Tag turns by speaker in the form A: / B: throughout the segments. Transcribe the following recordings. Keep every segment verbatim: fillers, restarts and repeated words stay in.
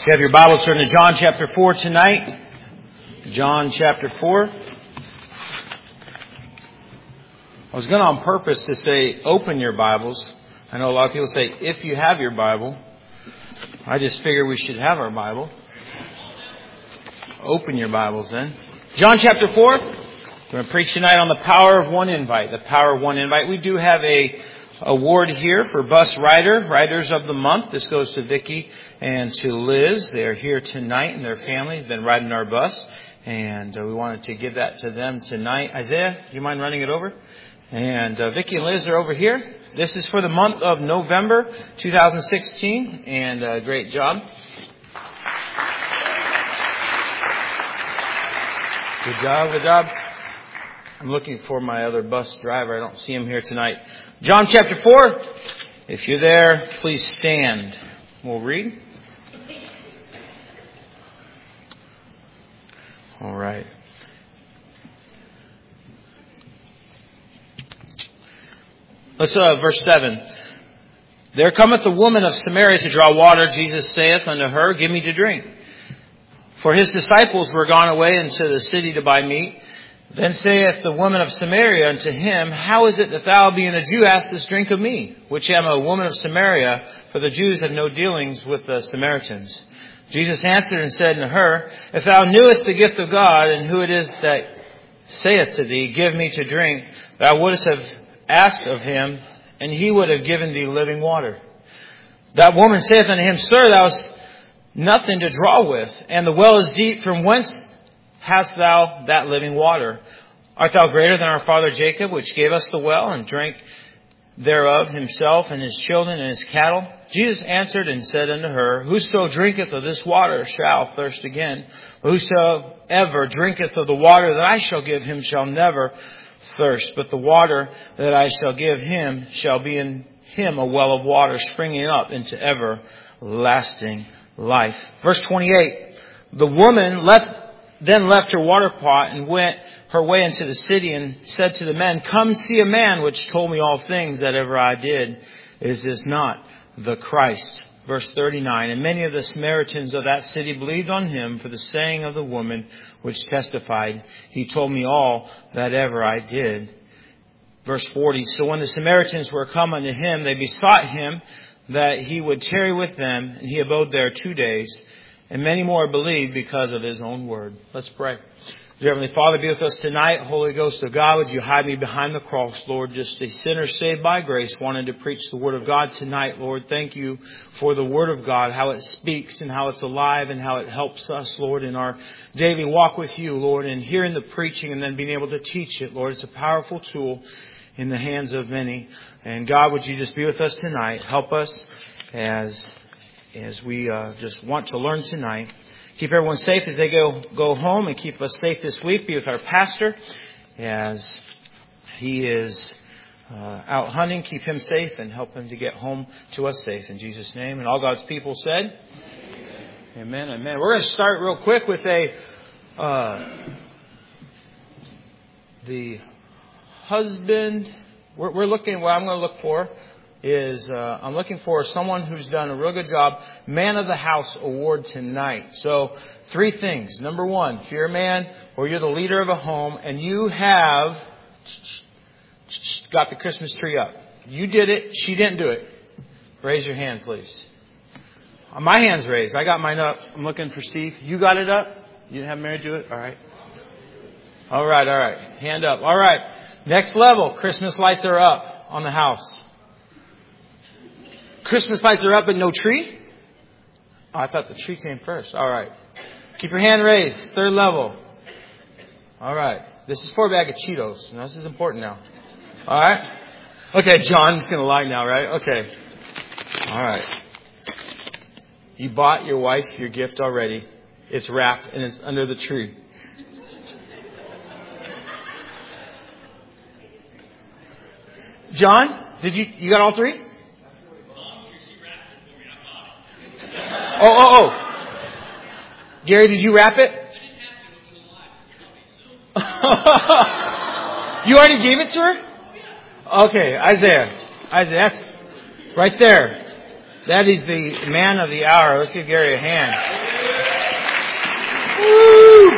A: you have your Bibles, turn to John chapter four tonight. John chapter four. I was going to on purpose to say open your Bibles. I know a lot of people say if you have your Bible. I just figure we should have our Bible. Open your Bibles then. John chapter four. I'm going to preach tonight on the power of one invite. The power of one invite. We do have a award here for Bus Rider, Riders of the Month. This goes to Vicki and to Liz. They are here tonight and their family have been riding our bus. And uh, we wanted to give that to them tonight. Isaiah, do you mind running it over? And uh, Vicki and Liz are over here. This is for the month of November two thousand sixteen. And uh, great job. Good job, good job. I'm looking for my other bus driver. I don't see him here tonight. John chapter four. If you're there, please stand. We'll read. All right. Let's, uh, verse seven. There cometh a woman of Samaria to draw water. Jesus saith unto her, Give me to drink. For his disciples were gone away into the city to buy meat. Then saith the woman of Samaria unto him, How is it that thou, being a Jew, askest drink of me, which am a woman of Samaria? For the Jews have no dealings with the Samaritans. Jesus answered and said unto her, If thou knewest the gift of God, and who it is that saith to thee, Give me to drink, thou wouldst have asked of him, and he would have given thee living water. That woman saith unto him, Sir, thou hast nothing to draw with, and the well is deep. From whence hast thou that living water? Art thou greater than our father Jacob, which gave us the well, and drank thereof himself and his children and his cattle? Jesus answered and said unto her, Whoso drinketh of this water shall thirst again. But whosoever drinketh of the water that I shall give him shall never thirst. But the water that I shall give him shall be in him a well of water springing up into everlasting life. Verse twenty-eight. The woman left Then left her water pot and went her way into the city and said to the men, Come see a man which told me all things that ever I did. Is this not the Christ? Verse thirty-nine. And many of the Samaritans of that city believed on him for the saying of the woman which testified, He told me all that ever I did. Verse forty. So when the Samaritans were come unto him, they besought him that he would tarry with them, and he abode there two days. And many more believed because of his own word. Let's pray. Dear Heavenly Father, be with us tonight. Holy Ghost of God, would you hide me behind the cross, Lord? Just a sinner saved by grace, wanted to preach the word of God tonight, Lord. Thank you for the word of God, how it speaks and how it's alive and how it helps us, Lord, in our daily walk with you, Lord, and hearing the preaching and then being able to teach it, Lord. It's a powerful tool in the hands of many. And God, would you just be with us tonight? Help us as as we uh, just want to learn tonight. Keep everyone safe as they go go home, and keep us safe this week. Be with our pastor as he is uh, out hunting. Keep him safe and help him to get home to us safe. In Jesus' name. And all God's people said, Amen, amen. amen. We're going to start real quick with a uh, the husband. We're, we're looking, what I'm going to look for is uh, I'm looking for someone who's done a real good job. Man of the House award tonight. So three things. Number one, if you're a man or you're the leader of a home and you have got the Christmas tree up. You did it. She didn't do it. Raise your hand, please. My hand's raised. I got mine up. I'm looking for Steve. You got it up? You didn't have Mary do it? All right. All right. All right. Hand up. All right. Next level. Christmas lights are up on the house. Christmas lights are up, but no tree? Oh, I thought the tree came first. All right. Keep your hand raised. Third level. All right. This is for a bag of Cheetos. Now, this is important now. All right. Okay, John's going to lie now, right? Okay. All right. You bought your wife your gift already. It's wrapped and it's under the tree. John, did you, you got all three? Oh, oh, oh. Gary, did you wrap it? You already gave it to her? Okay, Isaiah. Isaiah, that's right there. That is the man of the hour. Let's give Gary a hand. Woo!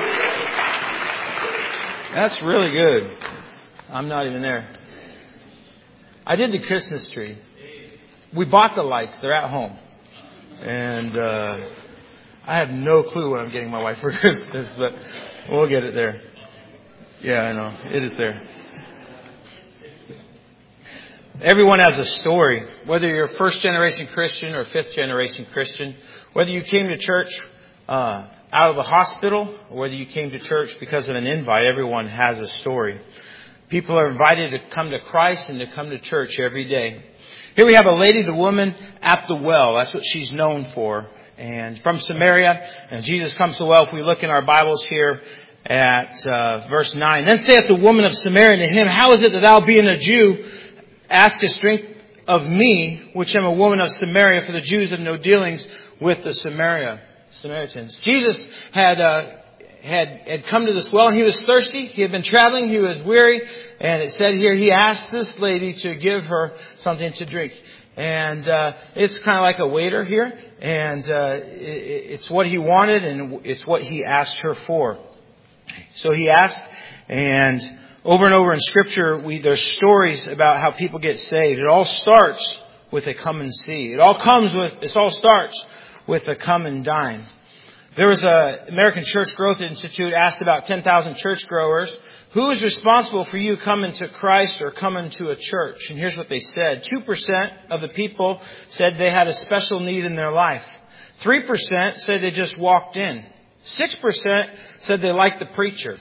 A: That's really good. I'm not even there. I did the Christmas tree. We bought the lights. They're at home. And uh I have no clue what I'm getting my wife for Christmas, but we'll get it there. Yeah, I know. It is there. Everyone has a story. Whether you're a first generation Christian or fifth generation Christian, whether you came to church uh out of the hospital or whether you came to church because of an invite, everyone has a story. People are invited to come to Christ and to come to church every day. Here we have a lady, the woman at the well. That's what she's known for. And from Samaria, and Jesus comes to the well. If we look in our Bibles here at uh, verse nine. Then saith the woman of Samaria to him, How is it that thou, being a Jew, askest drink of me, which am a woman of Samaria? For the Jews have no dealings with the Samaria, Samaritans. Jesus had uh, had had come to this well, and he was thirsty. He had been traveling. He was weary. And it said here, he asked this lady to give her something to drink. And uh it's kind of like a waiter here. And uh it, it's what he wanted, and it's what he asked her for. So he asked, and over and over in Scripture, we there's stories about how people get saved. It all starts with a come and see. It all comes with, it all starts with a come and dine. There was a American Church Growth Institute asked about ten thousand church growers, who is responsible for you coming to Christ or coming to a church? And here's what they said. two percent of the people said they had a special need in their life. three percent said they just walked in. six percent said they liked the preacher.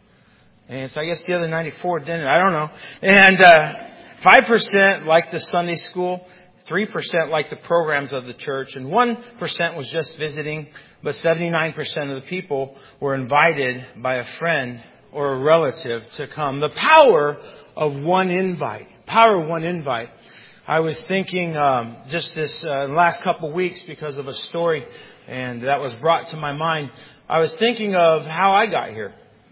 A: And so I guess the other ninety-four didn't. I don't know. And uh, five percent liked the Sunday school. three percent liked the programs of the church. And one percent was just visiting. But seventy-nine percent of the people were invited by a friend or a relative to come. The power of one invite. Power of one invite. I was thinking um, just this uh, last couple of weeks because of a story, and that was brought to my mind. I was thinking of how I got here.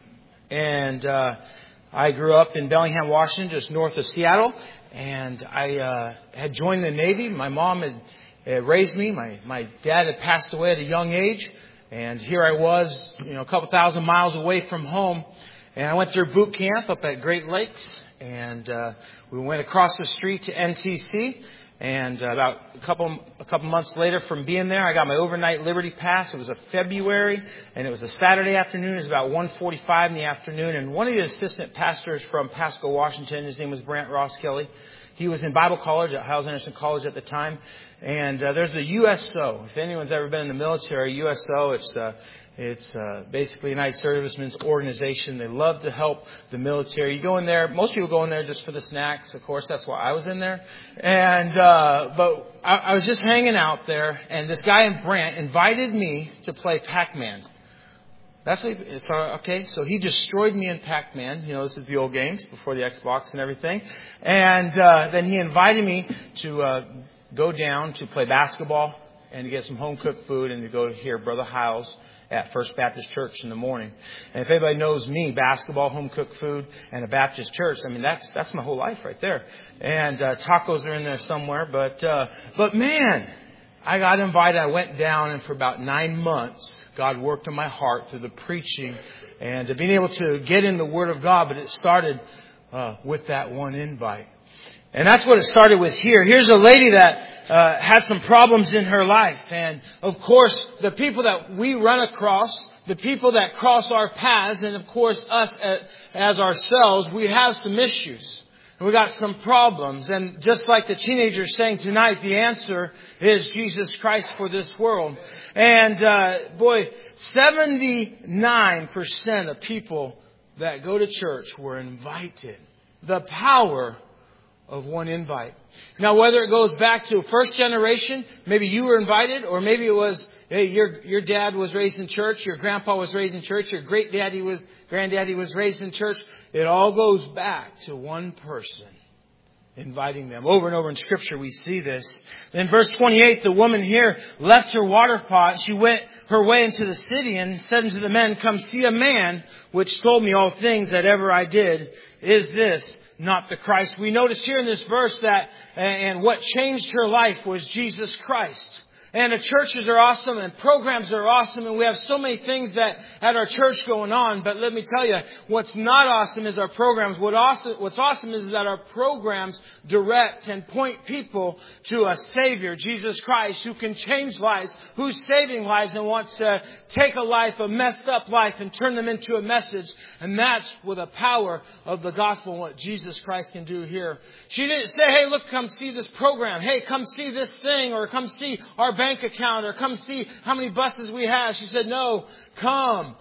A: And uh, I grew up in Bellingham, Washington, just north of Seattle. And I uh, had joined the Navy. My mom had, had raised me. My, my dad had passed away at a young age. And here I was, you know, a couple thousand miles away from home. And I went through boot camp up at Great Lakes. And uh, we went across the street to N C C. And uh, about a couple a couple months later from being there, I got my overnight Liberty Pass. It was a February, and it was a Saturday afternoon. It was about one forty-five in the afternoon. And one of the assistant pastors from Pasco, Washington, his name was Brant Ross Kelly. He was in Bible college at Hyles Anderson College at the time. And uh, there's the U S O. If anyone's ever been in the military, U S O, it's uh, it's uh, basically United Servicemen's Organization. They love to help the military. You go in there, most people go in there just for the snacks. Of course, that's why I was in there. And uh, but I, I was just hanging out there, and this guy in Brant invited me to play Pac-Man. That's what he, it's uh, okay. So he destroyed me in Pac-Man. You know, this is the old games before the Xbox and everything. And uh, then he invited me to uh, go down to play basketball and to get some home cooked food and to go to hear Brother Hyles at First Baptist Church in the morning. And if anybody knows me, basketball, home cooked food, and a Baptist church, I mean, that's that's my whole life right there. And uh, tacos are in there somewhere. But uh, but man, I got invited. I went down, and for about nine months, God worked in my heart through the preaching and to being able to get in the Word of God. But it started uh, with that one invite. And that's what it started with here. Here's a lady that uh, had some problems in her life. And, of course, the people that we run across, the people that cross our paths, and, of course, us as ourselves, we have some issues. We got some problems. And just like the teenagers saying tonight, the answer is Jesus Christ for this world. And, uh, boy, seventy-nine percent of people that go to church were invited. The power of one invite. Now, whether it goes back to first generation, maybe you were invited, or maybe it was, hey, your your dad was raised in church, your grandpa was raised in church, your great daddy was, granddaddy was raised in church. It all goes back to one person inviting them. Over and over in Scripture, we see this. Then verse twenty-eight, the woman here left her water pot, and she went her way into the city and said unto the men, Come see a man which told me all things that ever I did. Is this not the Christ. We notice here in this verse that, and what changed her life was Jesus Christ. And the churches are awesome and programs are awesome and we have so many things that at our church going on. But let me tell you, what's not awesome is our programs. What awesome, what's awesome is that our programs direct and point people to a Savior, Jesus Christ, who can change lives, who's saving lives and wants to take a life, a messed up life, and turn them into a message. And that's with the power of the gospel and what Jesus Christ can do here. She didn't say, hey, look, come see this program. Hey, come see this thing, or come see our bank account, or come see how many buses we have. She said, no, come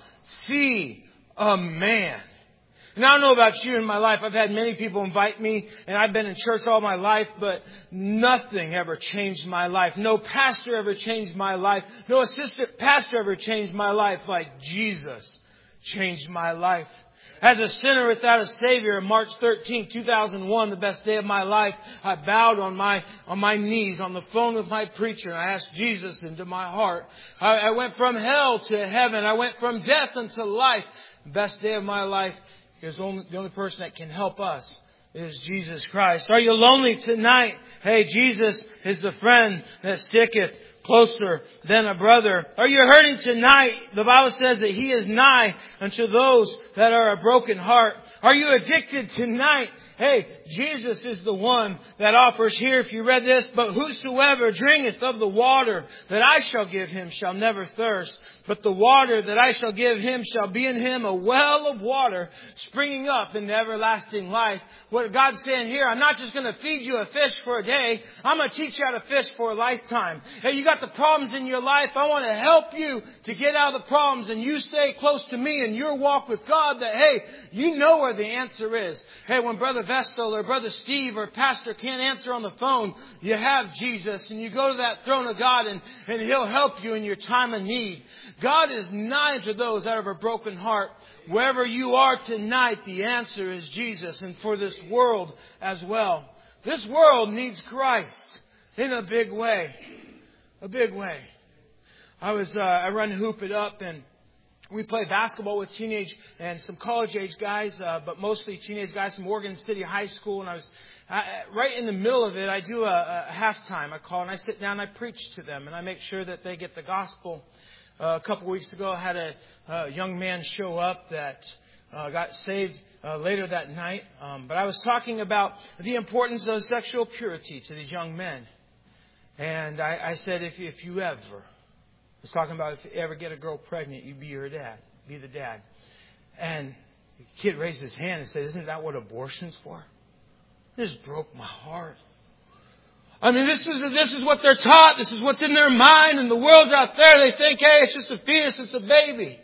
A: see a man. And I don't know about you in my life. I've had many people invite me and I've been in church all my life, but nothing ever changed my life. No pastor ever changed my life. No assistant pastor ever changed my life like Jesus changed my life. As a sinner without a Savior, on March thirteenth, two thousand one, the best day of my life, I bowed on my on my knees on the phone with my preacher and I asked Jesus into my heart. I, I went from hell to heaven. I went from death unto life. The best day of my life. Because only, the only person that can help us is Jesus Christ. Are you lonely tonight? Hey, Jesus is the friend that sticketh closer than a brother. Are you hurting tonight? The Bible says that He is nigh unto those that are a broken heart. Are you addicted tonight? Hey, Jesus is the one that offers here, if you read this, but whosoever drinketh of the water that I shall give him shall never thirst. But the water that I shall give him shall be in him a well of water springing up in everlasting life. What God's saying here, I'm not just going to feed you a fish for a day. I'm going to teach you how to fish for a lifetime. Hey, you got the problems in your life. I want to help you to get out of the problems, and you stay close to me in your walk with God that, hey, you know where the answer is. Hey, when Brother Vestal or Brother Steve or Pastor can't answer on the phone, you have Jesus and you go to that throne of God and, and He'll help you in your time of need. God is nigh to those that have a broken heart. Wherever you are tonight, the answer is Jesus, and for this world as well. This world needs Christ in a big way. A big way. I was, uh, I run Hoop It Up, and we play basketball with teenage and some college-age guys, uh, but mostly teenage guys from Morgan City High School. And I was I, right in the middle of it. I do a, a halftime. I call and I sit down and I preach to them, and I make sure that they get the gospel. Uh, a couple weeks ago, I had a, a young man show up that uh, got saved uh, later that night. Um, but I was talking about the importance of sexual purity to these young men, and I, I said, if if you ever I was talking about if you ever get a girl pregnant, you be her dad, be the dad. And the kid raised his hand and said, isn't that what abortion's for? This broke my heart. I mean, this is this is what they're taught. This is what's in their mind. And the world's out there. They think, hey, it's just a fetus. It's a baby.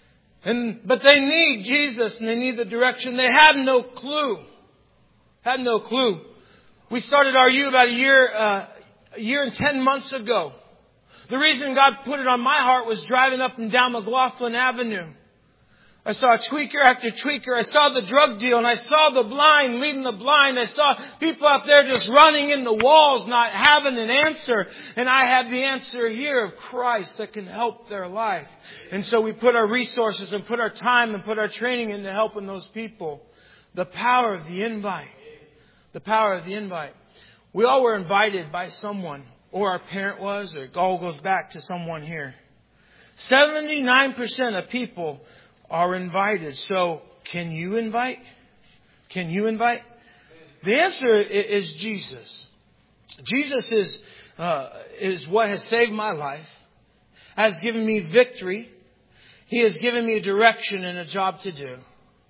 A: And but they need Jesus and they need the direction. They had no clue. Had no clue. We started R U about a year, uh, a year and ten months ago. The reason God put it on my heart was driving up and down McLaughlin Avenue. I saw tweaker after tweaker. I saw the drug deal, and I saw the blind leading the blind. I saw people out there just running in the walls, not having an answer. And I have the answer here of Christ that can help their life. And so we put our resources and put our time and put our training into helping those people. The power of the invite. The power of the invite. We all were invited by someone. Or our parent was, or it all goes back to someone here. seventy-nine percent of people are invited. So, can you invite? Can you invite? The answer is Jesus. Jesus is uh, is what has saved my life, has given me victory. He has given me a direction and a job to do.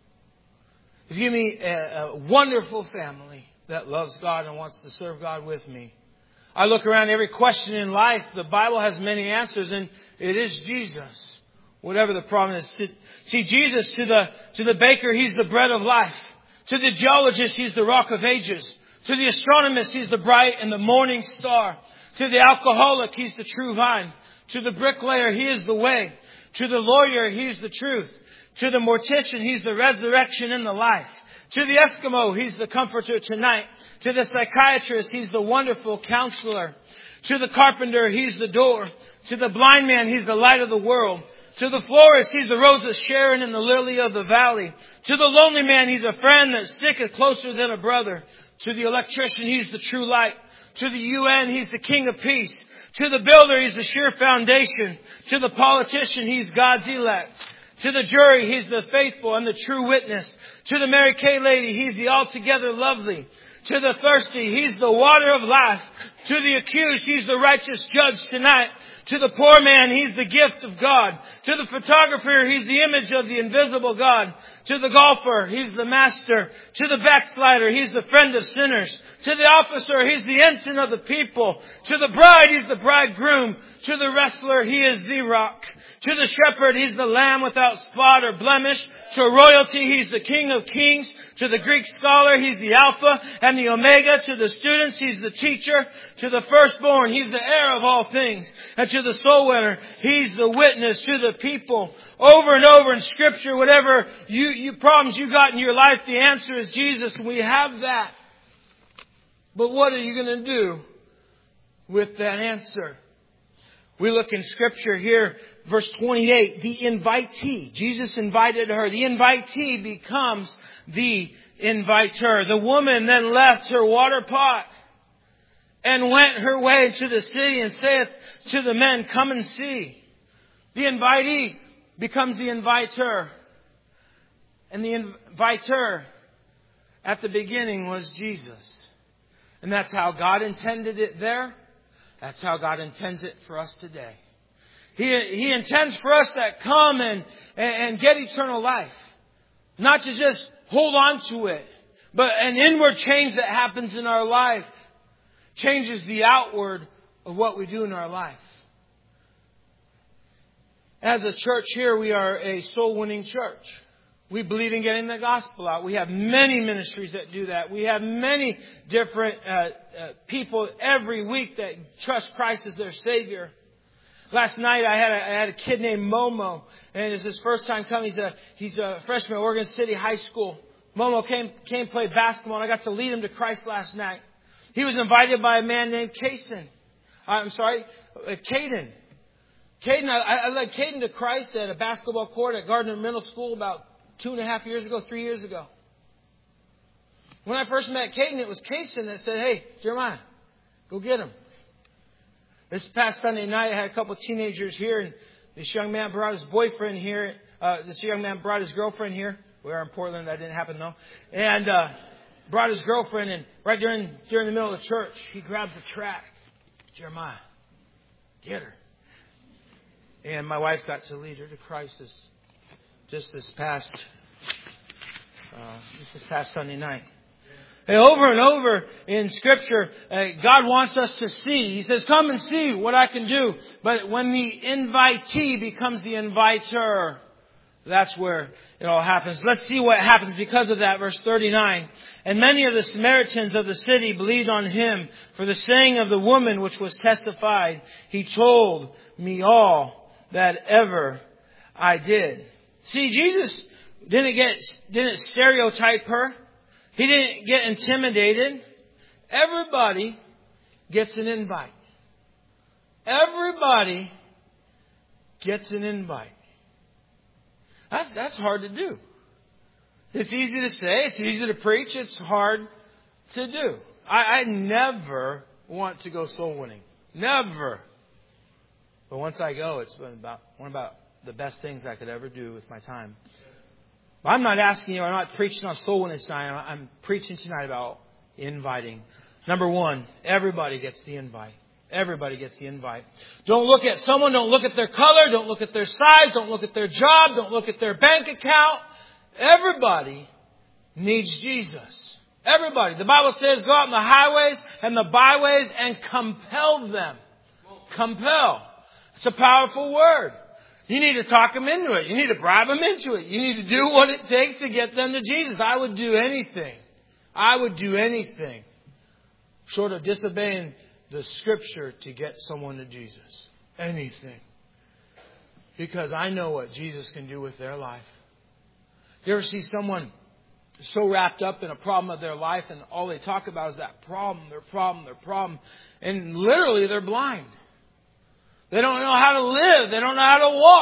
A: He's given me a, a wonderful family that loves God and wants to serve God with me. I look around every question in life. The Bible has many answers, and it is Jesus. Whatever the problem is. See, Jesus, to the, to the baker, He's the bread of life. To the geologist, He's the rock of ages. To the astronomist, He's the bright and the morning star. To the alcoholic, He's the true vine. To the bricklayer, He is the way. To the lawyer, He's the truth. To the mortician, He's the resurrection and the life. To the Eskimo, He's the comforter tonight. To the psychiatrist, He's the wonderful counselor. To the carpenter, He's the door. To the blind man, He's the light of the world. To the florist, He's the rose of Sharon and the lily of the valley. To the lonely man, He's a friend that sticketh closer than a brother. To the electrician, He's the true light. To the U N, He's the King of peace. To the builder, He's the sure foundation. To the politician, He's God's elect. To the jury, He's the faithful and the true witness. To the Mary Kay lady, He's the altogether lovely. To the thirsty, He's the water of life. To the accused, He's the righteous judge tonight. To the poor man, He's the gift of God. To the photographer, He's the image of the invisible God. To the golfer, He's the master. To the backslider, He's the friend of sinners. To the officer, He's the ensign of the people. To the bride, He's the bridegroom. To the wrestler, He is the rock. To the shepherd, He's the lamb without spot or blemish. To royalty, He's the King of kings. To the Greek scholar, He's the Alpha and the Omega. To the students, He's the teacher. To the firstborn, He's the heir of all things. And to the soul winner, He's the witness. To the people, over and over in Scripture, whatever you, you problems you got in your life, the answer is Jesus. And we have that. But what are you going to do with that answer? We look in Scripture here, verse twenty-eight, the invitee. Jesus invited her. The invitee becomes the inviter. The woman then left her water pot and went her way to the city and saith to the men, come and see. The invitee becomes the inviter. And the inviter at the beginning was Jesus. And that's how God intended it there. That's how God intends it for us today. He, He intends for us that come and, and get eternal life. Not to just hold on to it, but an inward change that happens in our life changes the outward of what we do in our life. As a church here, we are a soul-winning church. We believe in getting the gospel out. We have many ministries that do that. We have many different uh, uh, people every week that trust Christ as their Savior. Last night I had a, I had a kid named Momo, and it's his first time coming. He's a he's a freshman at Oregon City High School. Momo came came play basketball, and I got to lead him to Christ last night. He was invited by a man named Kason. I'm sorry, uh, Caden. Caden, I, I led Caden to Christ at a basketball court at Gardner Middle School about two and a half years ago, three years ago. When I first met Caden, it was Kason that said, hey, Jeremiah, go get him. This past Sunday night, I had a couple of teenagers here, and this young man brought his boyfriend here. Uh, this young man brought his girlfriend here. We are in Portland. That didn't happen, though. And uh, brought his girlfriend, and right during during the middle of the church, he grabs the track. Jeremiah, get her. And my wife got to lead her to Christ this, just this past uh, this past Sunday night. And over and over in Scripture, uh, God wants us to see. He says, come and see what I can do. But when the invitee becomes the inviter, that's where it all happens. Let's see what happens because of that. Verse thirty-nine. And many of the Samaritans of the city believed on him for the saying of the woman which was testified. He told me all that ever I did. See, Jesus didn't get, didn't stereotype her. He didn't get intimidated. Everybody gets an invite. Everybody gets an invite. That's, that's hard to do. It's easy to say. It's easy to preach. It's hard to do. I, I never want to go soul winning. Never. But once I go, it's been about one about the best things I could ever do with my time. But I'm not asking you, I'm not preaching on soul winning tonight. I'm preaching tonight about inviting. Number one, everybody gets the invite. Everybody gets the invite. Don't look at someone. Don't look at their color. Don't look at their size. Don't look at their job. Don't look at their bank account. Everybody needs Jesus. Everybody. The Bible says go out in the highways and the byways and compel them. Compel. It's a powerful word. You need to talk them into it. You need to bribe them into it. You need to do what it takes to get them to Jesus. I would do anything. I would do anything short of disobeying the Scripture to get someone to Jesus. Anything. Because I know what Jesus can do with their life. You ever see someone so wrapped up in a problem of their life and all they talk about is that problem, their problem, their problem. And literally they're blind. They don't know how to live. They don't know how to walk.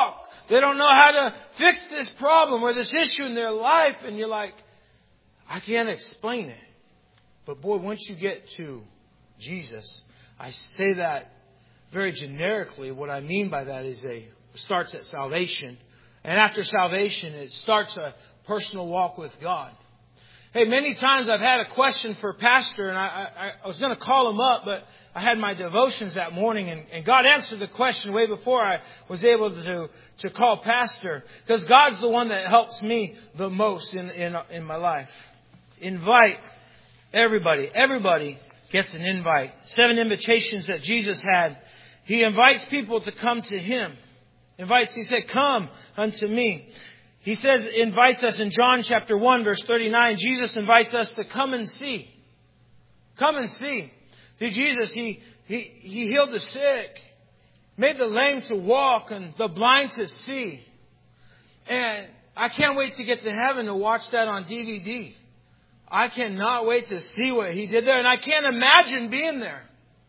A: They don't know how to fix this problem or this issue in their life. And you're like, I can't explain it. But boy, once you get to Jesus, I say that very generically. What I mean by that is a it starts at salvation. And after salvation, it starts a personal walk with God. Hey, many times I've had a question for Pastor, and I, I, I was going to call him up, but I had my devotions that morning, and, and God answered the question way before I was able to, to call Pastor, because God's the one that helps me the most in, in, in my life. Invite everybody. Everybody gets an invite. Seven invitations that Jesus had. He invites people to come to Him. Invites, He said, come unto me. He says, invites us in John chapter one, verse thirty-nine. Jesus invites us to come and see. Come and see. See, Jesus, He, He, He healed the sick, made the lame to walk, and the blind to see. And I can't wait to get to heaven to watch that on D V D. I cannot wait to see what He did there. And I can't imagine being there.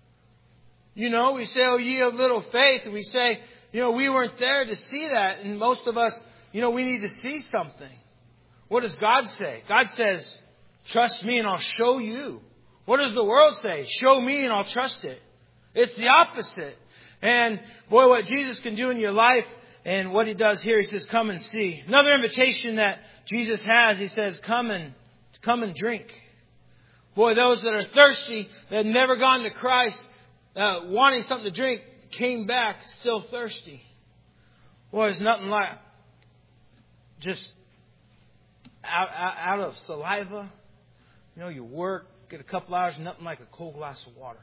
A: You know, we say, oh, ye of little faith. We say, you know, we weren't there to see that. And most of us, you know, we need to see something. What does God say? God says, trust me and I'll show you. What does the world say? Show me and I'll trust it. It's the opposite. And boy, what Jesus can do in your life and what He does here, He says, come and see. Another invitation that Jesus has, He says, come and come and drink. Boy, those that are thirsty, that have never gone to Christ, uh, wanting something to drink, came back still thirsty. Boy, there's nothing like just out, out, out of saliva. You know, you work, get a couple hours, nothing like a cold glass of water.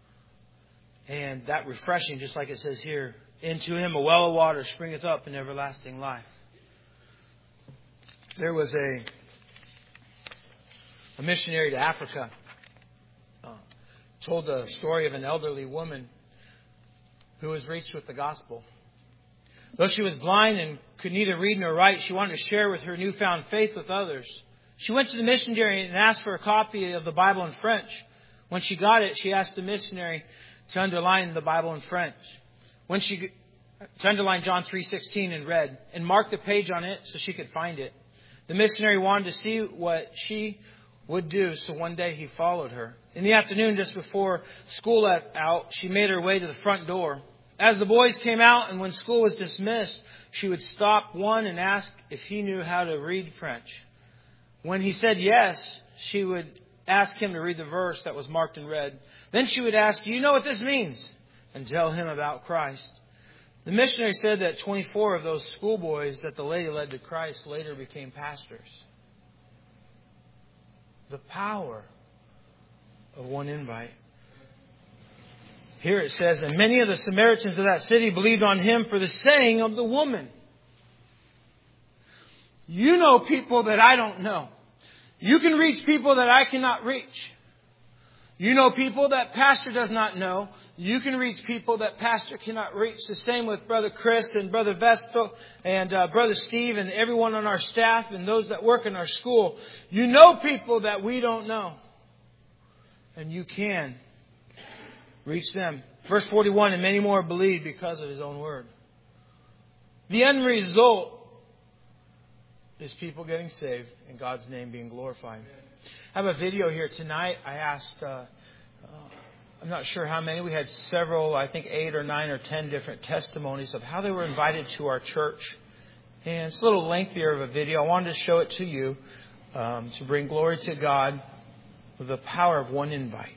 A: And that refreshing, just like it says here, into Him a well of water springeth up in everlasting life. There was a, a missionary to Africa. Uh, told the story of an elderly woman who was reached with the gospel. Though she was blind and could neither read nor write, she wanted to share with her newfound faith with others. She went to the missionary and asked for a copy of the Bible in French. When she got it, she asked the missionary to underline the Bible in French. When she to underline John three sixteen in red and mark the page on it so she could find it. The missionary wanted to see what she would do, so one day he followed her. In the afternoon, just before school let out, she made her way to the front door. As the boys came out and when school was dismissed, she would stop one and ask if he knew how to read French. When he said yes, she would ask him to read the verse that was marked in red. Then she would ask, do you know what this means? And tell him about Christ. The missionary said that twenty-four of those schoolboys that the lady led to Christ later became pastors. The power of one invite. Here it says, and many of the Samaritans of that city believed on Him for the saying of the woman. You know people that I don't know. You can reach people that I cannot reach. You know people that Pastor does not know. You can reach people that Pastor cannot reach. The same with Brother Chris and Brother Vestal and uh, Brother Steve and everyone on our staff and those that work in our school. You know people that we don't know. And you can reach them. Verse forty-one, and many more believed because of His own word. The end result is people getting saved and God's name being glorified. I have a video here tonight. I asked, uh, uh, I'm not sure how many. We had several, I think eight or nine or ten different testimonies of how they were invited to our church. And it's a little lengthier of a video. I wanted to show it to you um, to bring glory to God with the power of one invite.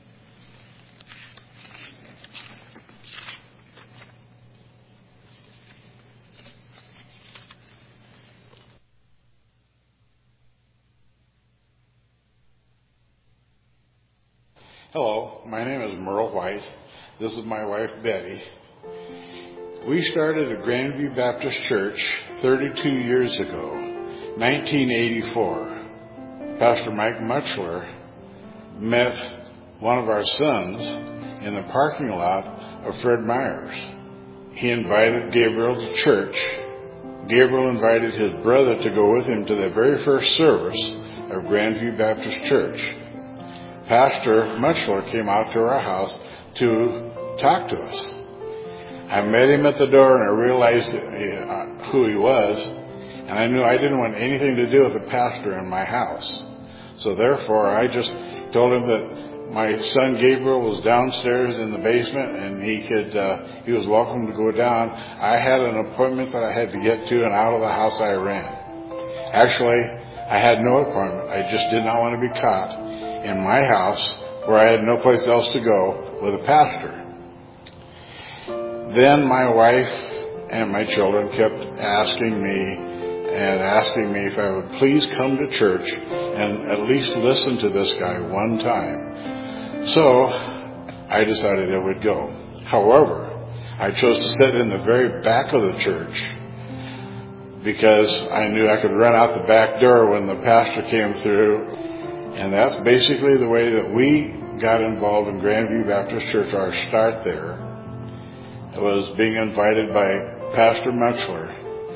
B: Hello, my name is Merle White. This is my wife, Betty. We started at Grandview Baptist Church thirty-two years ago, nineteen eighty-four. Pastor Mike Mutchler met one of our sons in the parking lot of Fred Meyer's. He invited Gabriel to church. Gabriel invited his brother to go with him to the very first service of Grandview Baptist Church. Pastor Mutchler came out to our house to talk to us. I met him at the door, and I realized uh, who he was, and I knew I didn't want anything to do with the pastor in my house. So therefore, I just told him that my son Gabriel was downstairs in the basement, and he could uh, he was welcome to go down. I had an appointment that I had to get to, and out of the house I ran. Actually, I had no appointment. I just did not want to be caught in my house where I had no place else to go with a pastor. Then my wife and my children kept asking me and asking me if I would please come to church and at least listen to this guy one time. So I decided I would go. However, I chose to sit in the very back of the church because I knew I could run out the back door when the pastor came through. And that's basically the way that we got involved in Grandview Baptist Church, our start there. It was being invited by Pastor Mutchler.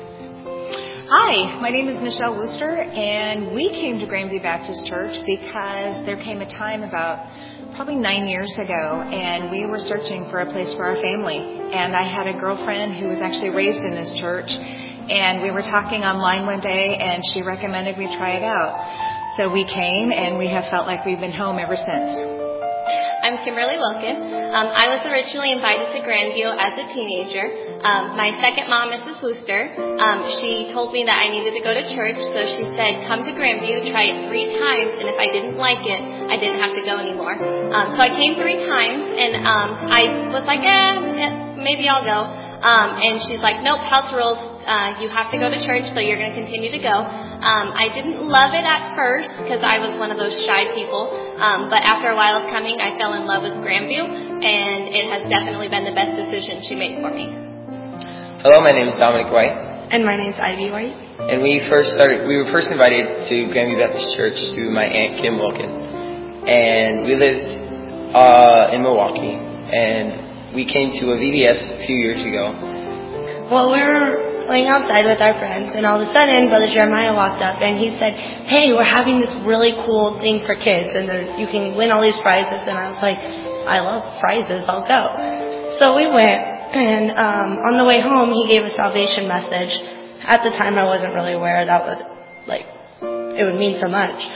C: Hi, my name is Michelle Wooster, and we came to Grandview Baptist Church because there came a time about probably nine years ago, and we were searching for a place for our family. And I had a girlfriend who was actually raised in this church, and we were talking online one day, and she recommended we try it out. So we came, and we have felt like we've been home ever since.
D: I'm Kimberly Wilkin. Um, I was originally invited to Grandview as a teenager. Um, my second mom, Missus Wooster, um, she told me that I needed to go to church, so she said, come to Grandview, try it three times, and if I didn't like it, I didn't have to go anymore. Um, so I came three times, and um, I was like, eh, maybe I'll go. Um, and she's like, nope, house rules. Uh, you have to go to church, so you're going to continue to go. Um, I didn't love it at first because I was one of those shy people. Um, but after a while of coming, I fell in love with Grandview, and it has definitely been the best decision she made for me.
E: Hello, my name is Dominic White.
F: And my name is Ivy White.
E: And we first started, we were first invited to Grandview Baptist Church through my Aunt Kim Wilkin. And we lived uh, in Milwaukee. And we came to a V B S a few years ago.
F: Well, we were playing outside with our friends, and all of a sudden, Brother Jeremiah walked up, and he said, hey, we're having this really cool thing for kids, and there, you can win all these prizes. And I was like, I love prizes, I'll go. So we went, and um, on the way home, he gave a salvation message. At the time, I wasn't really aware that would, like, it would mean so much.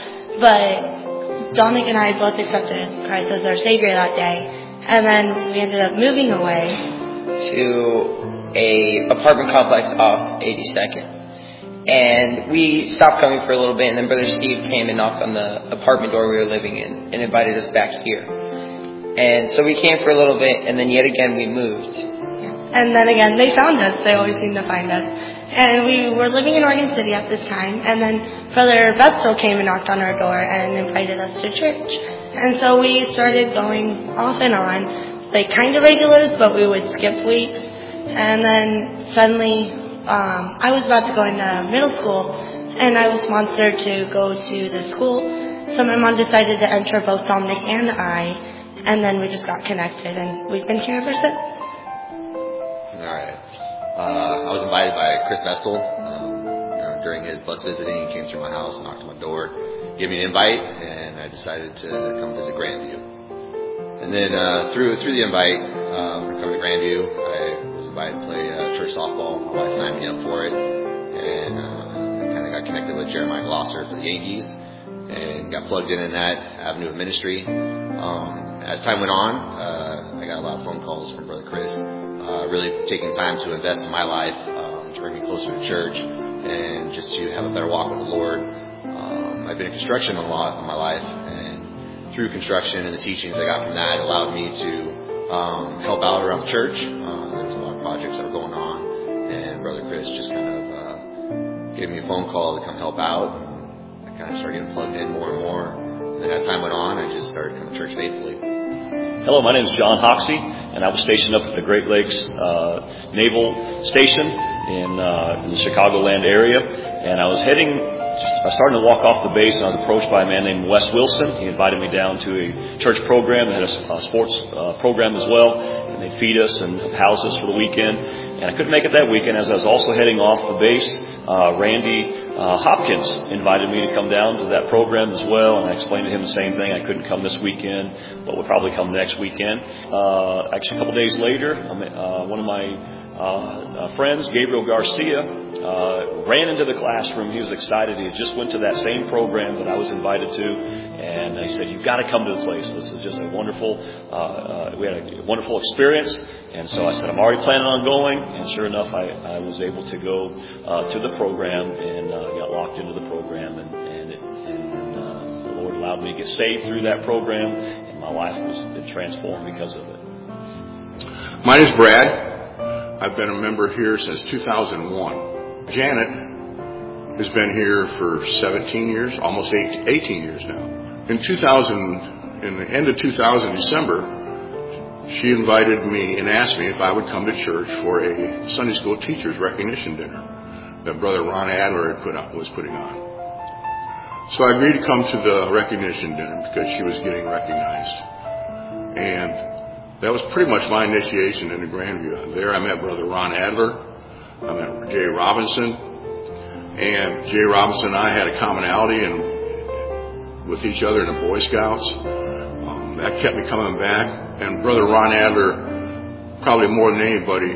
F: But Dominic and I both accepted Christ as our Savior that day, and then we ended up moving away
E: to a apartment complex off eighty-second. And we stopped coming for a little bit, and then Brother Steve came and knocked on the apartment door we were living in and invited us back here. And so we came for a little bit, and then yet again we moved.
F: And then again, they found us. They always seem to find us. And we were living in Oregon City at this time, and then Brother Betzel came and knocked on our door and invited us to church. And so we started going off and on, like kind of regulars, but we would skip weeks. And then suddenly, um, I was about to go into middle school, and I was sponsored to go to the school. So my mom decided to enter both Dominic and I, and then we just got connected, and we've been here ever since.
G: All right. Uh, I was invited by Chris Vestal. Um, you know, during his bus visiting, he came through my house, knocked on my door, gave me an invite, and I decided to come visit Grandview. And then uh, through through the invite uh, for coming to Grandview, I was invited to play uh, church softball. My wife signed me up for it, and uh, I kind of got connected with Jeremiah Glosser for the Yankees, and got plugged in in that avenue of ministry. Um, as time went on, uh, I got a lot of phone calls from Brother Chris, uh, really taking time to invest in my life, um, to bring me closer to church, and just to have a better walk with the Lord. Um, I've been in construction a lot in my life, and through construction and the teachings I got from that, it allowed me to um, help out around the church. Uh, there was a lot of projects that were going on, and Brother Chris just kind of uh, gave me a phone call to come help out. And I kind of started getting plugged in more and more. And then as time went on, I just started coming to church faithfully.
H: Hello, my name is John Hoxie, and I was stationed up at the Great Lakes uh, Naval Station in, uh, in the Chicagoland area, and I was heading, just, I was starting to walk off the base, and I was approached by a man named Wes Wilson. He invited me down to a church program that had a, a sports uh, program as well, and they'd feed us and house us for the weekend. And I couldn't make it that weekend, as I was also heading off the base. Uh, Randy uh, Hopkins invited me to come down to that program as well, and I explained to him the same thing. I couldn't come this weekend, but would probably come next weekend. Uh, actually, a couple days later, uh, one of my Uh, uh, friends, Gabriel Garcia, uh, ran into the classroom. He was excited. He just went to that same program that I was invited to, and he said, "You've got to come to this place. This is just a wonderful, uh, uh, we had a wonderful experience." And so I said, "I'm already planning on going." And sure enough, I, I was able to go uh, to the program and uh, got locked into the program, and, and, it, and uh, the Lord allowed me to get saved through that program, and my life was been transformed because of it.
I: My name is Brad. I've been a member here since two thousand one. Janet has been here for seventeen years, almost eighteen years now. In two thousand, in the end of two thousand, December, she invited me and asked me if I would come to church for a Sunday school teachers recognition dinner that Brother Ron Adler had put up, was putting on. So I agreed to come to the recognition dinner because she was getting recognized. And that was pretty much my initiation into Grandview. There I met Brother Ron Adler. I met Jay Robinson. And Jay Robinson and I had a commonality in, with each other in the Boy Scouts. Um, that kept me coming back. And Brother Ron Adler, probably more than anybody,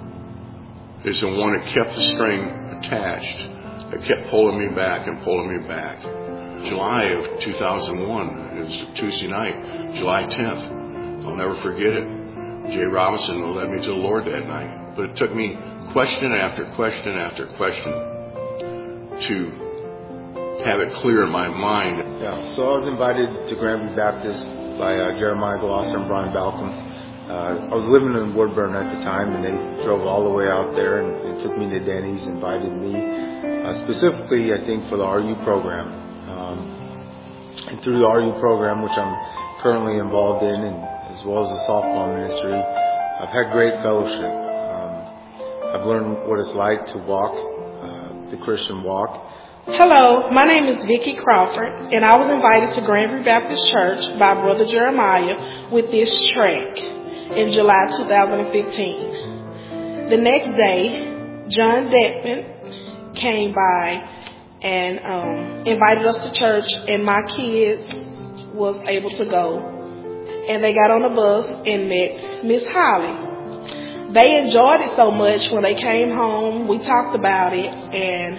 I: is the one that kept the string attached, that kept pulling me back and pulling me back. July of two thousand one, it was Tuesday night, July tenth. I'll never forget it. Jay Robinson led me to the Lord that night. But it took me question after question after question to have it clear in my mind.
J: Yeah, so I was invited to Grandview Baptist by uh, Jeremiah Glosser and Brian Balcom. Uh, I was living in Woodburn at the time, and they drove all the way out there and, and took me to Denny's, invited me, uh, specifically, I think, for the R U program. Um, and through the R U program, which I'm currently involved in, and as well as the softball ministry, I've had great fellowship. Um, I've learned what it's like to walk uh, the Christian walk.
K: Hello, my name is Vicki Crawford, and I was invited to Grandview Baptist Church by Brother Jeremiah with this track in July two thousand fifteen. The next day, John Detman came by and um, invited us to church, and my kids was able to go. And they got on the bus and met Miss Holly. They enjoyed it so much when they came home. We talked about it, and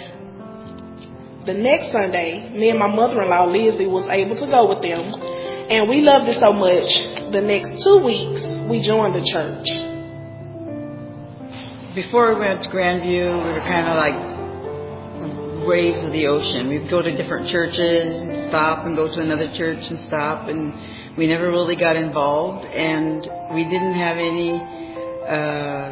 K: the next Sunday, me and my mother-in-law, Lizzie, was able to go with them. And we loved it so much, the next two weeks, we joined the church.
L: Before we went to Grandview, we were kind of like waves of the ocean. We'd go to different churches and stop and go to another church and stop, and we never really got involved, and we didn't have any uh,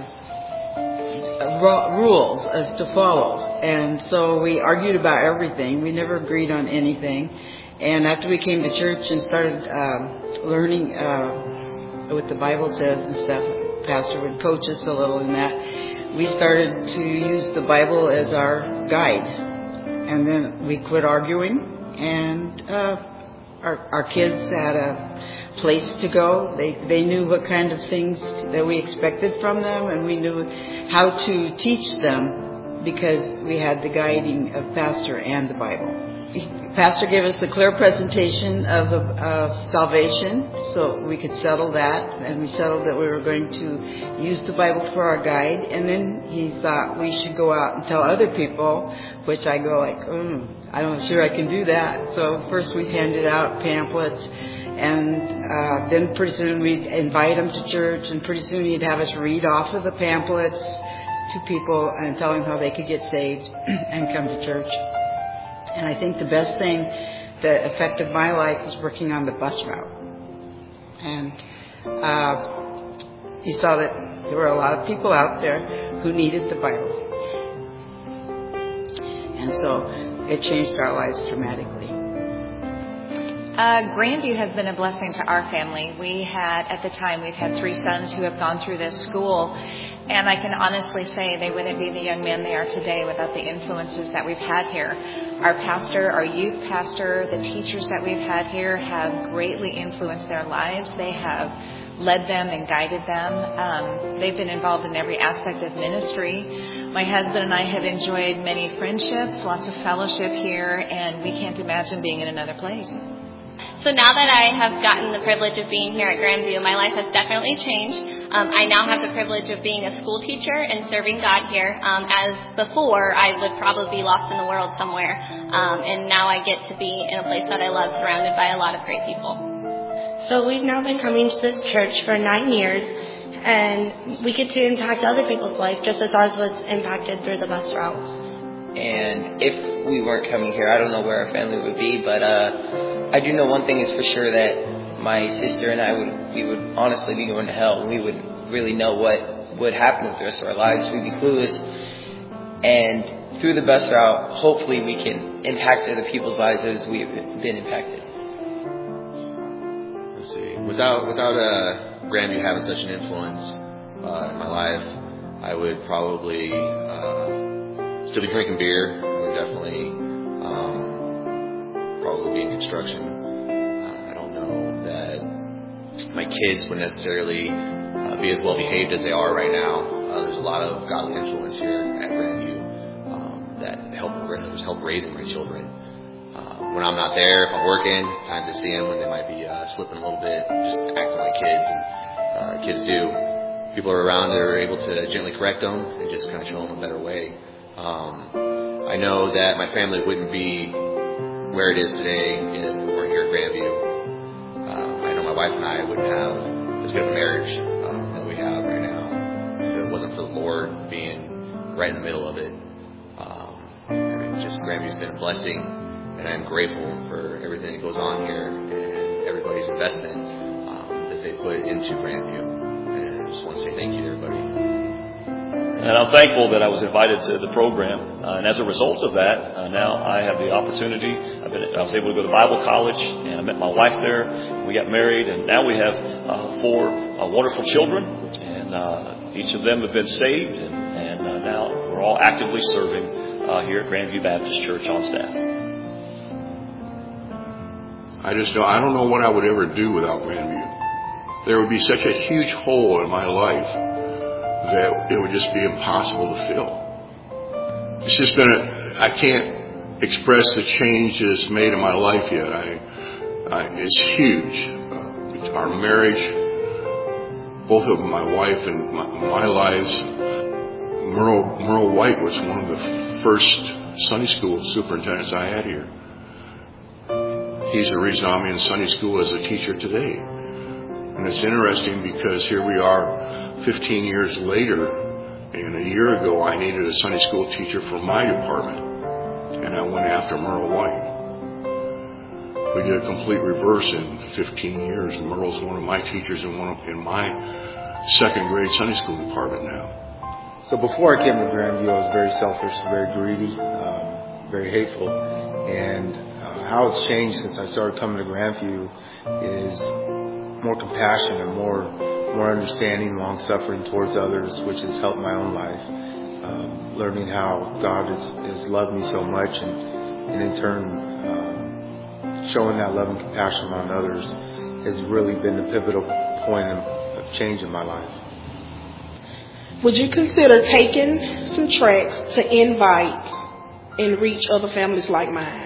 L: rules as to follow. And so we argued about everything. We never agreed on anything. And after we came to church and started uh, learning uh, what the Bible says and stuff, Pastor would coach us a little in that. We started to use the Bible as our guide. And then we quit arguing, and uh, our, our kids had a place to go. They they knew what kind of things that we expected from them, and we knew how to teach them because we had the guiding of Pastor and the Bible. Pastor gave us the clear presentation of, of salvation, so we could settle that, and we settled that we were going to use the Bible for our guide. And then he thought we should go out and tell other people, which I go like, mm, I'm not sure I can do that. So first we handed out pamphlets, and uh, then pretty soon we'd invite them to church, and pretty soon he'd have us read off of the pamphlets to people and tell them how they could get saved and come to church. And I think the best thing that affected my life was working on the bus route. And uh, he saw that there were a lot of people out there who needed the Bible. And so it changed our lives dramatically.
C: Uh, Grandview has been a blessing to our family. We had, at the time, we've had three sons who have gone through this school, and I can honestly say they wouldn't be the young men they are today without the influences that we've had here. Our pastor, our youth pastor, the teachers that we've had here have greatly influenced their lives. They have led them and guided them. Um, they've been involved in every aspect of ministry. My husband and I have enjoyed many friendships, lots of fellowship here, and we can't imagine being in another place.
D: So now that I have gotten the privilege of being here at Grandview, my life has definitely changed. Um, I now have the privilege of being a school teacher and serving God here. Um, as before, I would probably be lost in the world somewhere. Um, and now I get to be in a place that I love, surrounded by a lot of great people.
F: So we've now been coming to this church for nine years, and we get to impact other people's life just as ours was impacted through the bus route.
E: And if we weren't coming here, I don't know where our family would be, but uh, I do know one thing is for sure, that my sister and I would, we would honestly be going to hell. We wouldn't really know what would happen with the rest of our lives. We'd be clueless. And through the bus route, hopefully we can impact other people's lives as we've been impacted.
G: Let's see. Without without uh, Grandview having such an influence uh, in my life, I would probably uh, still be drinking beer. I would definitely um, probably be in construction. Uh, I don't know that my kids would necessarily uh, be as well behaved as they are right now. Uh, there's a lot of godly influence here at Grandview um, that help help raising my children. Uh, when I'm not there, if I'm working, times I see them when they might be uh, slipping a little bit, just acting like kids, and uh, kids do. People are around that are able to gently correct them and just kind of show them a better way. Um, I know that my family wouldn't be where it is today if we weren't here at Grandview. Uh, I know my wife and I wouldn't have as good of a marriage um, that we have right now if it wasn't for the Lord being right in the middle of it. Um, I mean, just Grandview's been a blessing, and I'm grateful for everything that goes on here and everybody's investment um, that they put into Grandview. And I just want to say thank you to everybody.
H: And I'm thankful that I was invited to the program. Uh, and as a result of that, uh, now I have the opportunity. I've been, I was able to go to Bible college, and I met my wife there. And we got married, and now we have uh, four uh, wonderful children. And uh, each of them have been saved, and, and uh, now we're all actively serving uh, here at Grandview Baptist Church on staff.
I: I just don't, I don't know what I would ever do without Grandview. There would be such a huge hole in my life that it would just be impossible to fill. It's just been a, I can't express the change it's made in my life yet. I, I it's huge. Uh, our marriage, both of my wife and my, my lives. Merle, Merle White was one of the first Sunday school superintendents I had here. He's the reason I'm in Sunday school as a teacher today. And it's interesting because here we are fifteen years later, and a year ago I needed a Sunday school teacher for my department, and I went after Merle White. We did a complete reverse in fifteen years. Merle's one of my teachers in, one of, in my second grade Sunday school department now.
J: So before I came to Grandview, I was very selfish, very greedy, um, very hateful, and uh, how it's changed since I started coming to Grandview is more compassion and more more understanding, long suffering towards others, which has helped my own life. Um, learning how God has, has loved me so much, and, and in turn um, showing that love and compassion on others has really been the pivotal point of, of change in my life.
K: Would you consider taking some treks to invite and reach other families like mine?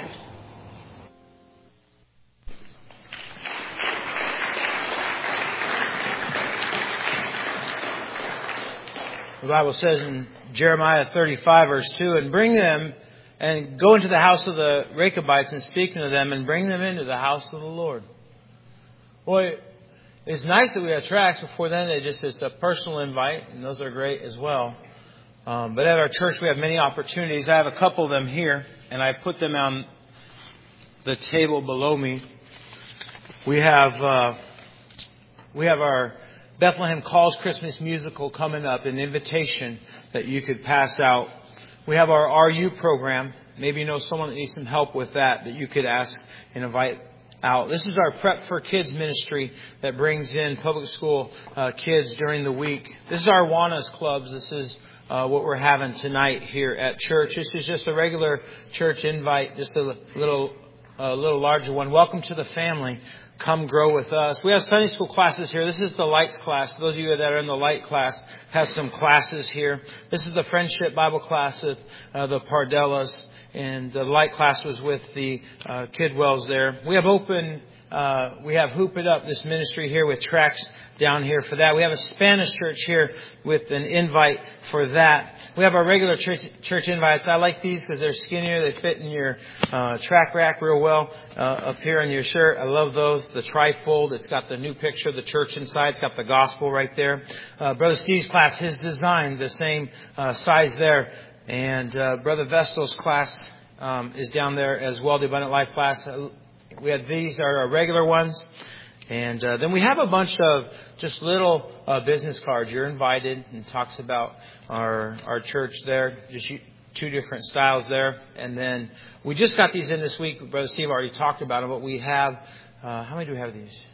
A: The Bible says in Jeremiah thirty-five, verse two, and bring them and go into the house of the Rechabites and speak to them and bring them into the house of the Lord. Boy, it's nice that we have tracts. Before then, it just it's a personal invite, and those are great as well. Um, but at our church, we have many opportunities. I have a couple of them here, and I put them on the table below me. We have uh, we have our Bethlehem Calls Christmas musical coming up, an invitation that you could pass out. We have our R U program. Maybe you know someone that needs some help with that, that you could ask and invite out. This is our Prep for Kids ministry that brings in public school uh, kids during the week. This is our Awanas clubs. This is uh, what we're having tonight here at church. This is just a regular church invite, just a little, a little larger one. Welcome to the family. Come grow with us. We have Sunday school classes here. This is the Lights class. Those of you that are in the Light class have some classes here. This is the Friendship Bible class of uh, the Pardellas. And the Light class was with the uh, Kidwells there. We have open, uh, we have Hoop It Up, this ministry here with tracks down here for that. We have a Spanish church here with an invite for that. We have our regular church, church invites. I like these because they're skinnier. They fit in your uh, track rack real well uh, up here on your shirt. I love those. The trifold. It's got the new picture of the church inside. It's got the gospel right there. Uh, Brother Steve's class, his design, the same uh, size there. And uh, Brother Vestal's class um, is down there as well, the Abundant Life class. Uh, we have these are our regular ones. And uh, then we have a bunch of just little uh, business cards. You're invited, and talks about our our church there. Just two different styles there. And then we just got these in this week. Brother Steve already talked about them, but we have, uh, how many do we have of these?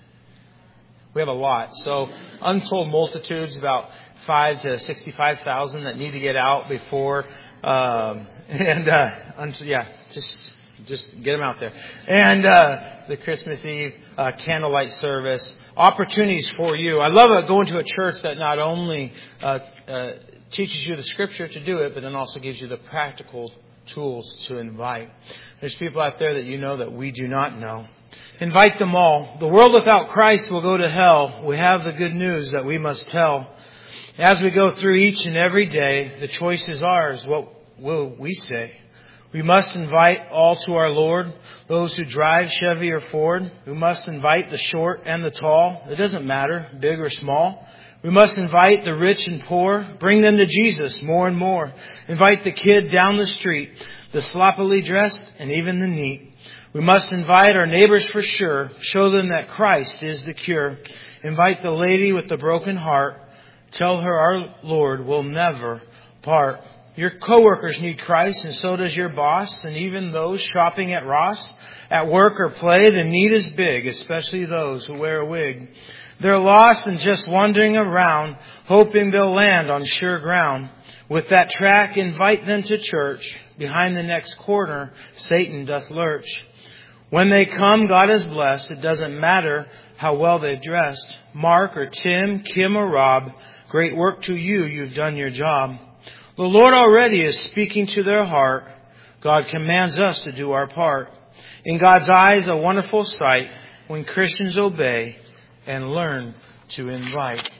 A: We have a lot. So untold multitudes, about five to sixty-five thousand that need to get out before, um, and uh, yeah, just just get them out there. And uh, the Christmas Eve uh, candlelight service, opportunities for you. I love it, going to a church that not only uh, uh, teaches you the Scripture to do it, but then also gives you the practical tools to invite. There's people out there that you know that we do not know. Invite them all. The world without Christ will go to hell. We have the good news that we must tell. As we go through each and every day, the choice is ours. What will we say? We must invite all to our Lord. Those who drive Chevy or Ford. We must invite the short and the tall. It doesn't matter, big or small. We must invite the rich and poor. Bring them to Jesus more and more. Invite the kid down the street, the sloppily dressed, and even the neat. We must invite our neighbors for sure. Show them that Christ is the cure. Invite the lady with the broken heart. Tell her our Lord will never part. Your coworkers need Christ, and so does your boss, and even those shopping at Ross. At work or play, the need is big, especially those who wear a wig. They're lost and just wandering around, hoping they'll land on sure ground. With that track, invite them to church. Behind the next corner, Satan doth lurch. When they come, God is blessed. It doesn't matter how well they've dressed. Mark or Tim, Kim or Rob, great work to you. You've done your job. The Lord already is speaking to their heart. God commands us to do our part. In God's eyes, a wonderful sight when Christians obey and learn to invite.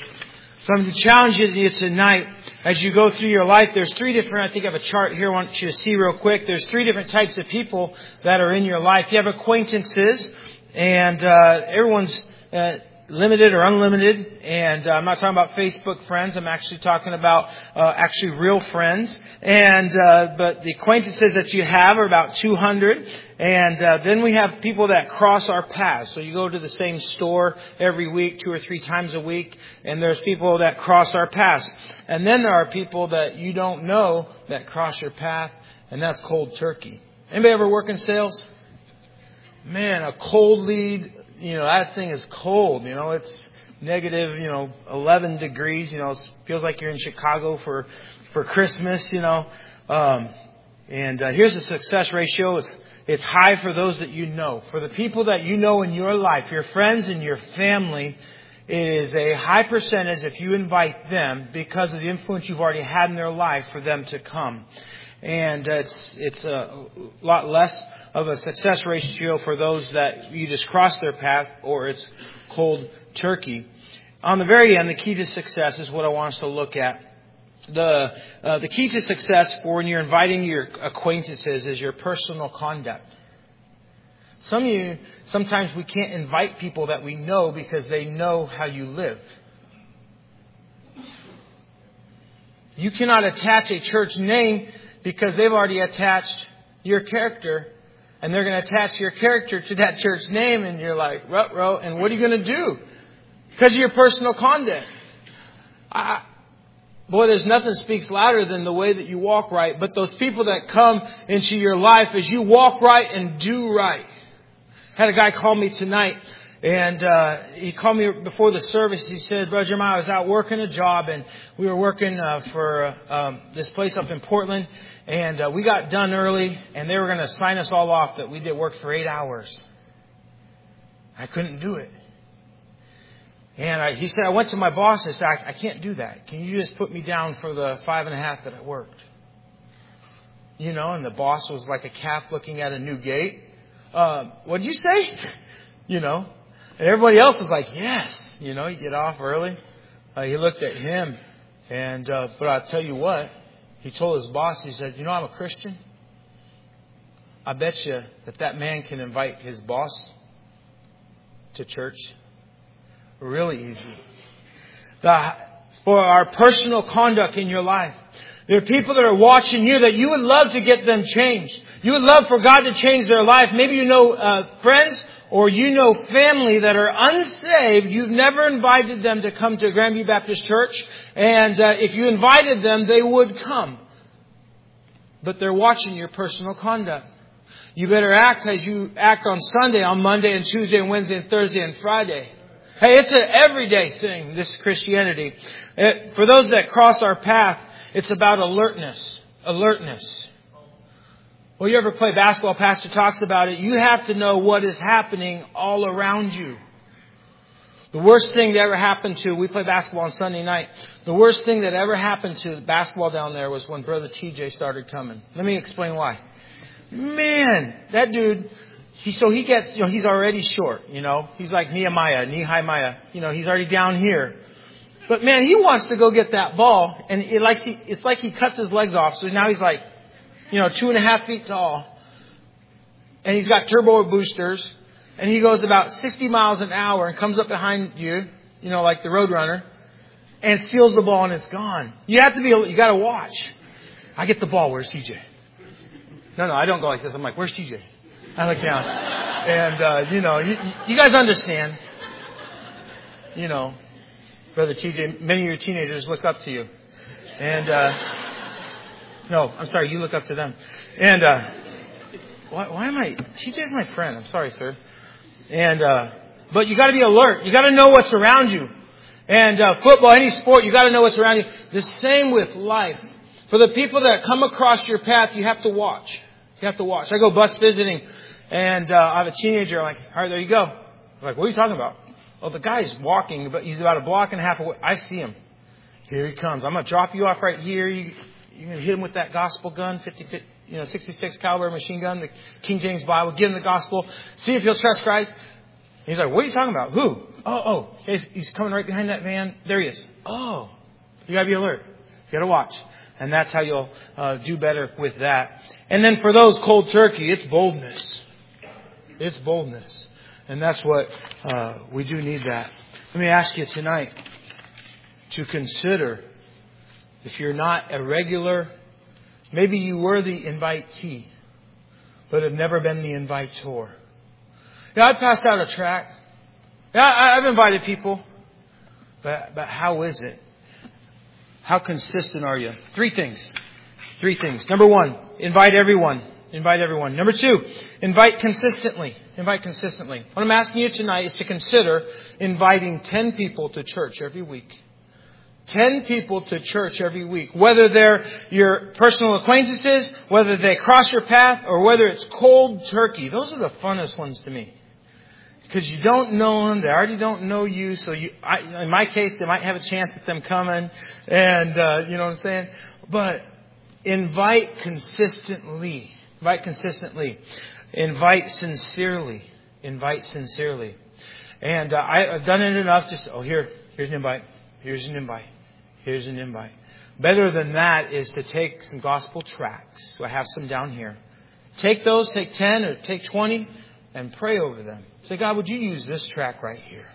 A: So I'm going to challenge you tonight as you go through your life. There's three different, I think I have a chart here I want you to see real quick. There's three different types of people that are in your life. You have acquaintances, and uh, everyone's uh, limited or unlimited. And uh, I'm not talking about Facebook friends. I'm actually talking about uh, actually real friends. And uh, but the acquaintances that you have are about two hundred. And uh, then we have people that cross our paths. So you go to the same store every week, two or three times a week, and there's people that cross our paths. And then there are people that you don't know that cross your path, and that's cold turkey. Anybody ever work in sales? Man, a cold lead, you know, that thing is cold. You know, it's negative, you know, eleven degrees. You know, it feels like you're in Chicago for for Christmas. You know, um, and uh, here's the success ratio. It's It's high for those that you know. For the people that you know in your life, your friends and your family, it is a high percentage if you invite them because of the influence you've already had in their life for them to come. And it's it's a lot less of a success ratio for those that you just cross their path or it's cold turkey. On the very end, the key to success is what I want us to look at. The uh, the key to success for when you're inviting your acquaintances is your personal conduct. Some of you, sometimes we can't invite people that we know because they know how you live. You cannot attach a church name because they've already attached your character, and they're going to attach your character to that church name, and you're like, ruh-roh, and what are you going to do? Because of your personal conduct. I... Boy, there's nothing speaks louder than the way that you walk right. But those people that come into your life as you walk right and do right. Had a guy call me tonight, and uh, he called me before the service. He said, Brother Jeremiah, I was out working a job, and we were working uh, for uh, um, this place up in Portland, and uh, we got done early, and they were going to sign us all off that we did work for eight hours. I couldn't do it. And I, he said, I went to my boss and said, I, I can't do that. Can you just put me down for the five and a half that I worked? You know, and the boss was like a calf looking at a new gate. Uh, what did you say? You know, and everybody else was like, yes. You know, you get off early. Uh, he looked at him. and uh, But I'll tell you what, he told his boss, he said, you know, I'm a Christian. I bet you that that man can invite his boss to church. Really easy. The, for our personal conduct in your life. There are people that are watching you that you would love to get them changed. You would love for God to change their life. Maybe you know uh, friends or you know family that are unsaved. You've never invited them to come to Grandview Baptist Church. And uh, if you invited them, they would come. But they're watching your personal conduct. You better act as you act on Sunday, on Monday and Tuesday and Wednesday and Thursday and Friday. Hey, it's an everyday thing, this Christianity. It, for those that cross our path, it's about alertness. Alertness. Well, you ever play basketball? Pastor talks about it. You have to know what is happening all around you. The worst thing that ever happened to, we play basketball on Sunday night. The worst thing that ever happened to basketball down there was when Brother T J started coming. Let me explain why. Man, that dude... He, so he gets, you know, he's already short, you know. He's like Nehemiah, Nehemiah. You know, he's already down here. But man, he wants to go get that ball. And it like he, it's like he cuts his legs off. So now he's like, you know, two and a half feet tall. And he's got turbo boosters. And he goes about sixty miles an hour and comes up behind you, you know, like the Roadrunner. And steals the ball and it's gone. You have to be, you got to watch. I get the ball. Where's T J? No, no, I don't go like this. I'm like, where's T J? I look down. And, uh, you know, you, you guys understand. You know, Brother T J, many of your teenagers look up to you. And, uh, no, I'm sorry, you look up to them. And, uh, why, why am I, T J's my friend. I'm sorry, sir. And, uh, but you gotta be alert. You gotta know what's around you. And, uh, football, any sport, you gotta know what's around you. The same with life. For the people that come across your path, you have to watch. You have to watch. I go bus visiting. And uh, I have a teenager. I'm like, all right, there you go. I'm like, what are you talking about? Oh, the guy's walking, but he's about a block and a half away. I see him. Here he comes. I'm going to drop you off right here. You, you're going to hit him with that gospel gun, fifty, you know, sixty-six caliber machine gun, the King James Bible. Give him the gospel. See if he'll trust Christ. And he's like, what are you talking about? Who? Oh, oh, he's, he's coming right behind that van. There he is. Oh, you got to be alert. You got to watch. And that's how you'll uh, do better with that. And then for those cold turkey, it's boldness. It's boldness. And that's what uh, we do need that. Let me ask you tonight to consider if you're not a regular, maybe you were the invitee, but have never been the invitor. Yeah, I passed out a tract. Yeah, I've invited people. But, but how is it? How consistent are you? Three things. Three things. Number one, invite everyone. Invite everyone. Number two, invite consistently. Invite consistently. What I'm asking you tonight is to consider inviting ten people to church every week. Ten people to church every week. Whether they're your personal acquaintances, whether they cross your path, or whether it's cold turkey. Those are the funnest ones to me. Because you don't know them, they already don't know you. So you, I, in my case, they might have a chance at them coming, and uh, you know what I'm saying. But invite consistently. Invite consistently. Invite sincerely. Invite sincerely. And uh, I, I've done it enough. Just oh, here, here's an invite. Here's an invite. Here's an invite. Better than that is to take some gospel tracts. So I have some down here. Take those. Take ten or take twenty, and pray over them. Say, God, would you use this tract right here?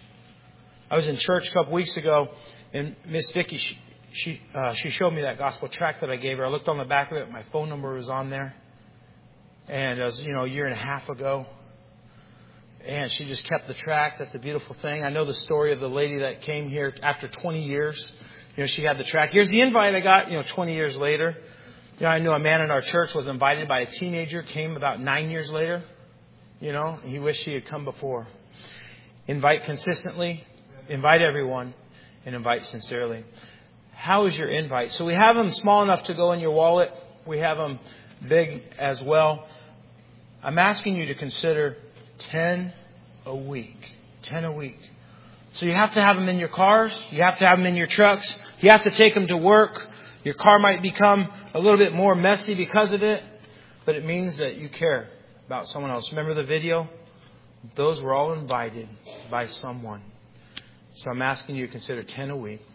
A: I was in church a couple weeks ago, and Miss Vicky, she she, uh, she showed me that gospel tract that I gave her. I looked on the back of it. My phone number was on there. And it was, you know, a year and a half ago. And she just kept the tract. That's a beautiful thing. I know the story of the lady that came here after twenty years. You know, she had the tract. Here's the invite I got, you know, twenty years later. You know, I knew a man in our church was invited by a teenager, came about nine years later. you know, he wished he had come before. Invite consistently, invite everyone, and invite sincerely. How is your invite? So we have them small enough to go in your wallet. We have them big as well. I'm asking you to consider ten a week. ten a week. So you have to have them in your cars. You have to have them in your trucks. You have to take them to work. Your car might become a little bit more messy because of it, but it means that you care about someone else. Remember the video? Those were all invited by someone. So I'm asking you to consider ten a week.